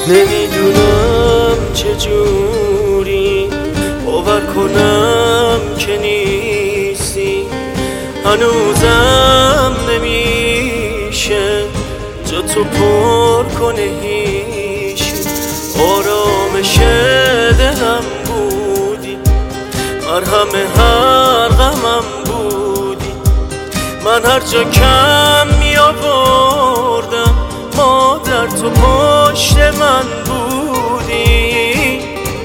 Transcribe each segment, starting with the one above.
نمیدونم چجوری باور کنم که نیستی، هنوزم نمیشه جا تو پر کنه هیچ. آرامش دلم بودی، مرهم هر غمم بودی، من هر جا کم می آوردم مادر تو پشت من بودی.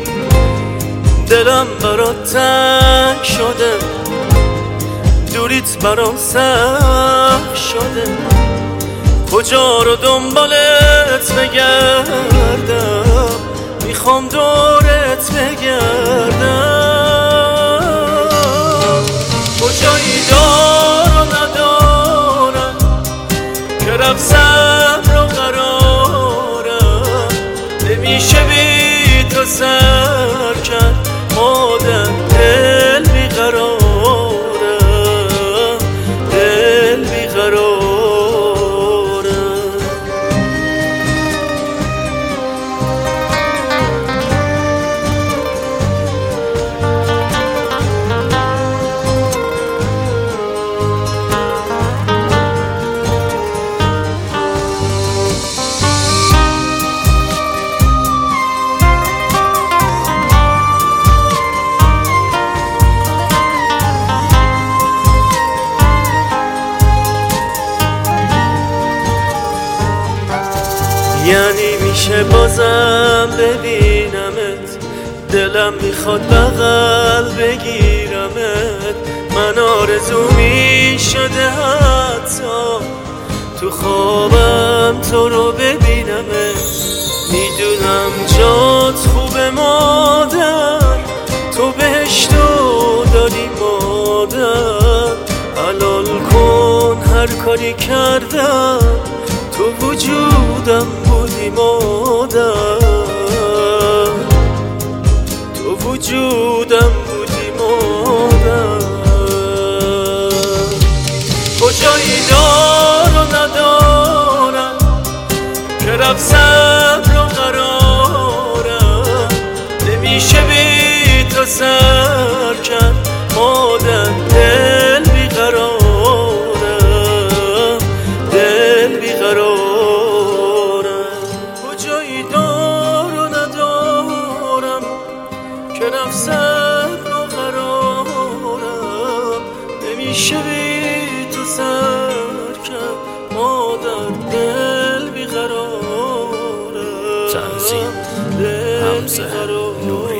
دلم برات تنگ شده، دوریت برام سخت شده، کجا رو دنبالت بگردم، میخوام دورت بگردم. کجایی دار و ندارم که رفت صبر و قرارم، نمیشه بی تو سر کرد مادر، دل بیقرارم، دل بیقرارم. یعنی میشه بازم ببینمت، دلم میخواد بغل بگیرمت، من آرزو میشده حتی تو خوابم تو رو ببینمت. میدونم جات خوبه مادر، تو بهشتو داری مادر، حلال کن هر کاری کردم، تو وجودم بودی مادر، تو وجودم بودی مادر. کجایی دار و ندارم که رفت صبر و قرارم، نمیشه بی تو سر کرد مادر، دل بیقرارم، دل بیقرارم. کجایی دار و ندارم که رفت صبر و قرارم، نمیشه بی تو سر کرد مادر، دل بیقرارم، تنظیم دل حمزه بیقرارم. نوری.